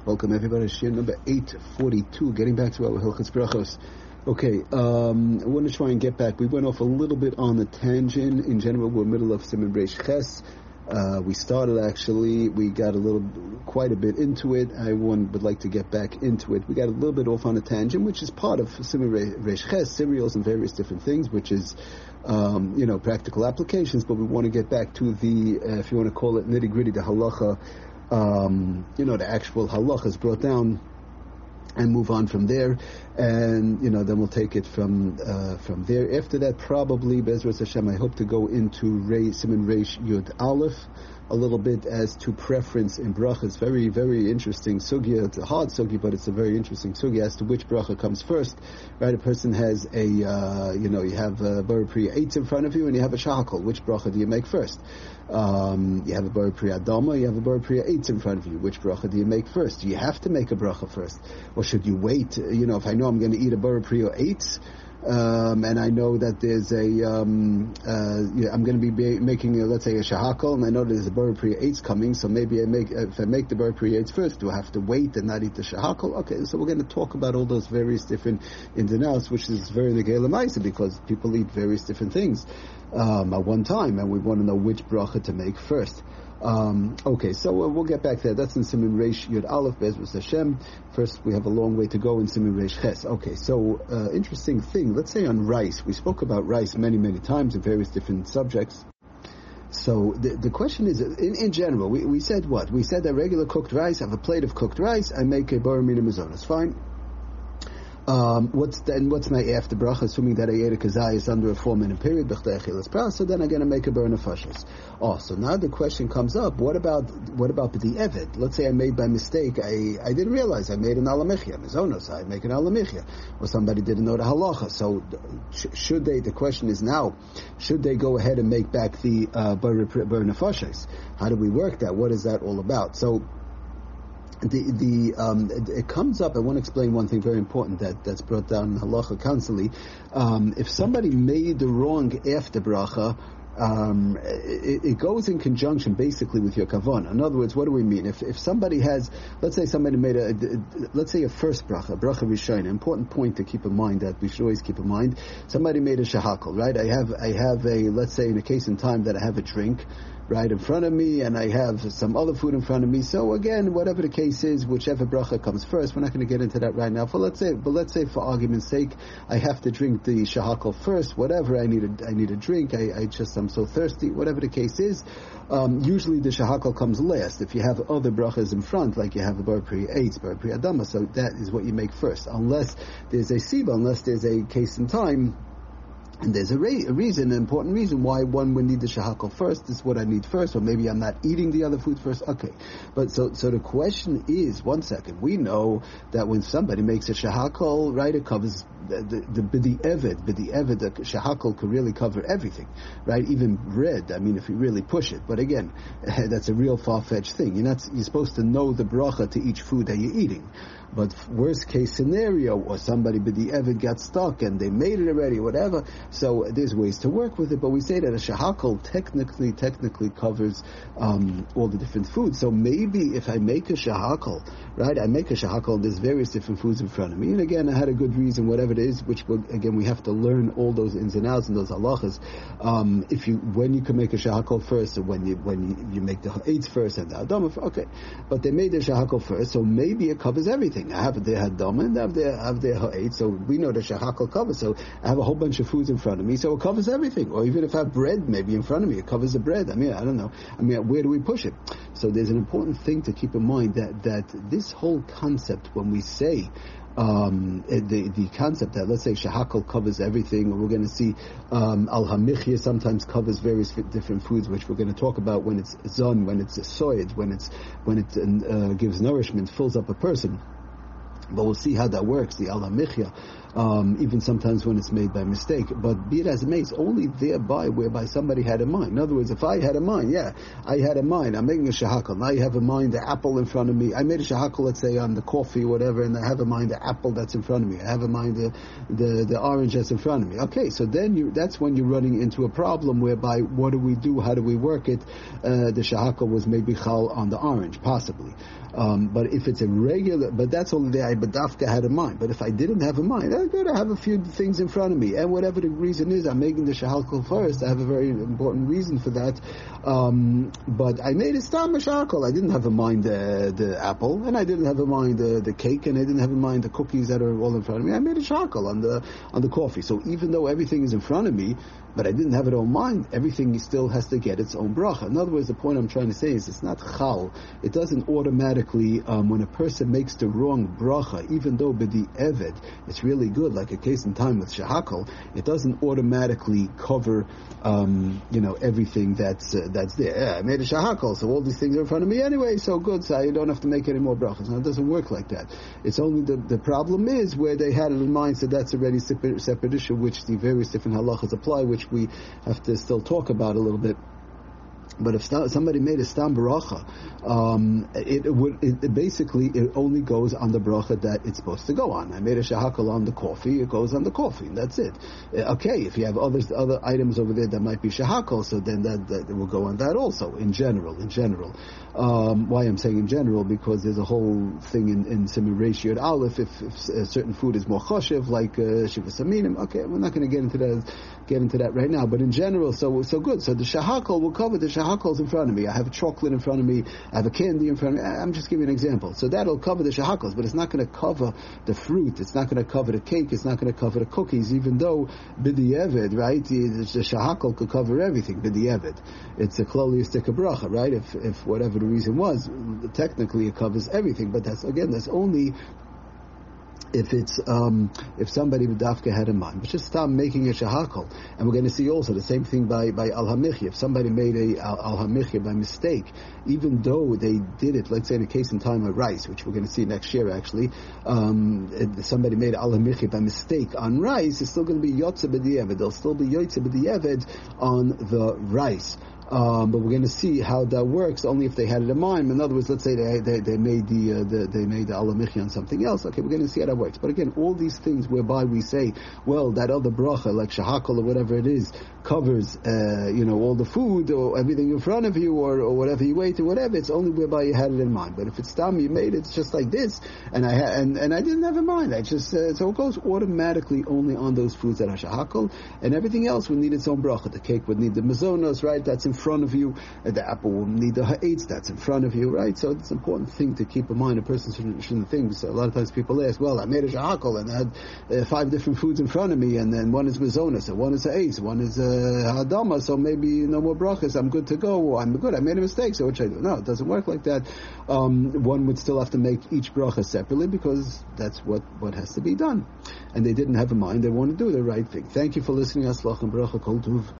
Welcome everybody. Shir number 842. Getting back to our Hilchos Brachos. Okay, I want to try and get back. We went off a little bit on the tangent. In general, we're middle of Siman Reish Ches. We started actually. We got quite a bit into it. Would like to get back into it. We got a little bit off on a tangent, which is part of Siman Reish Ches, cereals and various different things, which is, practical applications. But we want to get back to the, if you want to call it nitty gritty, the halacha. The actual halacha is brought down, and move on from there, and then we'll take it from there. After that, probably Bezras Hashem, I hope to go into Siman Reish Yud Aleph a little bit as to preference in brachas. Very, very interesting sugya. It's a hard sugya, but it's a very interesting sugya as to which bracha comes first. Right, a person has you have a Bar Priya Eitz in front of you, and you have a Shahakol. Which bracha do you make first? You have a Bar Priya Adama, you have a Bar Priya Eitz in front of you. Which bracha do you make first? Do you have to make a bracha first? Or should you wait? If I know I'm going to eat a Bar Priya Eitz, and I know that there's I'm going to be making, let's say, a shahakal, and I know there's a Bar Priya Eitz coming, so maybe if I make the Bar Priya Eitz first, do I have to wait and not eat the shahakal? Okay, so we're going to talk about all those various different ins and outs, which is very negela ma'isa, because people eat various different things at one time, and we want to know which bracha to make first. Okay, so we'll get back there. That's in Siman Reish Yud Aleph, Bezras Hashem. First, we have a long way to go in Siman Reish Ches. Okay, so interesting thing. Let's say on rice. We spoke about rice many, many times in various different subjects. So the question is, in general, we said what? We said that regular cooked rice, I have a plate of cooked rice, I make a bar mina mazonos. Fine. What's my after bracha, assuming that I ate a kazayas under a 4-minute period, so then I'm going to make a bar nefashos. Oh, so now the question comes up, what about the evet? Let's say I made by mistake, I didn't realize I made an alamichya, mizonos, I make an alamichya, or somebody didn't know the halacha. So should they, the question is now, should they go ahead and make back the bar nefashos? How do we work that? What is that all about? So it comes up. I want to explain one thing very important that's brought down in halacha constantly. If somebody made the wrong after bracha, it goes in conjunction basically with your kavanah. In other words, what do we mean? If somebody has, let's say somebody made a first bracha rishon, important point to keep in mind that we should always keep in mind. Somebody made a shahakal, right? I have a, let's say in a case in time that I have a drink right in front of me, and I have some other food in front of me. So again, whatever the case is, whichever bracha comes first, we're not going to get into that right now. But let's say for argument's sake, I have to drink the shahakal first. Whatever, I need a drink. I'm so thirsty. Whatever the case is, usually the shahakal comes last. If you have other brachas in front, like you have a Bar Priya Eitz, Bar Priya Adama, so that is what you make first, unless there's a siba, unless there's a case in time. And there's a reason, an important reason why one would need the shahakal first. This is what I need first, or maybe I'm not eating the other food first. Okay, but so the question is, one second, we know that when somebody makes a shahakal, right, it covers the b'di'evet, the shahakal could really cover everything, right? Even bread. I mean, if you really push it. But again, that's a real far-fetched thing. You're supposed to know the bracha to each food that you're eating. But worst case scenario, or somebody b'di'evet got stuck and they made it already, whatever. So there's ways to work with it, but we say that a shahakal technically covers all the different foods. So maybe if I make a shahakal, right, I make a shahakal and there's various different foods in front of me, and again, I had a good reason, whatever it is, which again, we have to learn all those ins and outs and those halachas. When you can make a shahakal first, or when you make the eitz first and the adama first, okay. But they made the shahakal first, so maybe it covers everything. I have the hadama and I have the ha'etz, so we know the shahakal covers, so I have a whole bunch of foods in front of me, so it covers everything. Or even if I have bread maybe in front of me, it covers the bread. I mean, I don't know. I mean, where do we push it? So there's an important thing to keep in mind that this whole concept, when we say the concept that, let's say, shahakal covers everything, or we're going to see al-hamichya sometimes covers various different foods, which we're going to talk about when it's zon, when it's soyed, when it gives nourishment, fills up a person. But we'll see how that works, the al hamichya, even sometimes when it's made by mistake. But be it as it may, it's only thereby whereby somebody had a mind. In other words, if I had a mind, I had a mind, I'm making a shahakal. Now you have a mind, the apple in front of me. I made a shahakal, let's say, on the coffee or whatever, and I have a mind, the apple that's in front of me. I have a mind, the orange that's in front of me. Okay, so then that's when you're running into a problem whereby, what do we do? How do we work it? The shahakal was maybe chal on the orange, possibly. But if it's a regular, but that's only the Badafka had a mind. But if I didn't have a mind, I'm going to have a few things in front of me. And whatever the reason is, I'm making the shahakal first. I have a very important reason for that. But I made a stam shahakal. I didn't have a mind the apple, and I didn't have a mind the cake, and I didn't have in mind the cookies that are all in front of me. I made a shahakal on the coffee. So even though everything is in front of me, but I didn't have it on mind, everything still has to get its own bracha. In other words, the point I'm trying to say is it's not chal. It doesn't automatically, when a person makes the wrong bracha, even though b'di eved, it's really good, like a case in time with shahakal, it doesn't automatically cover, everything that's there. Yeah, I made a shahakal, so all these things are in front of me anyway, so good, so you don't have to make any more brachas. Now, it doesn't work like that. It's only the problem is where they had it in mind, so that's already separate issue, which the various different halachas apply, which we have to still talk about a little bit. But if somebody made a stam bracha, it only goes on the bracha that it's supposed to go on. I made a shahakal on the coffee, it goes on the coffee, and that's it. Okay, if you have other items over there that might be shahakal, so then that will go on that also, in general. Why I'm saying in general, because there's a whole thing in Siman Ratio at Aleph, if a certain food is more choshev, like Shiva Saminim, okay, we're not going to get into that right now, but in general, so good. So the shahakal will cover the shahakal's in front of me. I have a chocolate in front of me. I have a candy in front of me. I'm just giving an example. So that'll cover the shahakals, but it's not going to cover the fruit. It's not going to cover the cake. It's not going to cover the cookies, even though b'di'evid, right? The shahakal could cover everything. B'di'evid. It's a kloliistic bracha, right? If whatever the reason was, technically it covers everything, but that's only if it's if somebody with dafka had in mind, but just stop making a shahakal. And we're going to see also the same thing by al hamichya. If somebody made a al hamichya by mistake, even though they did it, let's say in a case in time of rice, which we're going to see next year actually, somebody made al hamichya by mistake on rice, it's still going to be yotze b'di'eved. There'll still be yotze b'di'eved on the rice. But we're going to see how that works only if they had it in mind. In other words, let's say they made the al hamichya on something else. Okay, we're going to see how that works. But again, all these things whereby we say, well, that other bracha, like shahakal or whatever it is, covers all the food or everything in front of you or whatever you ate or whatever. It's only whereby you had it in mind. But if it's tam you made, it's just like this, and I didn't have in mind. I just so it goes automatically only on those foods that are shahakal, and everything else would need its own bracha. The cake would need the mazonos, right? That's in front of you. The apple will need the ha'etz, that's in front of you, right? So it's an important thing to keep in mind. A person shouldn't think. So a lot of times people ask, well, I made a shahakal and I had 5 different foods in front of me, and then one is mazonos, and one is ha'etz, one is hadama, so maybe no more brachas, I'm good to go, or I'm good, I made a mistake, so what should I do? No, it doesn't work like that. One would still have to make each bracha separately, because that's what has to be done. And they didn't have in mind, they want to do the right thing. Thank you for listening. Aslach and bracha kol tuv.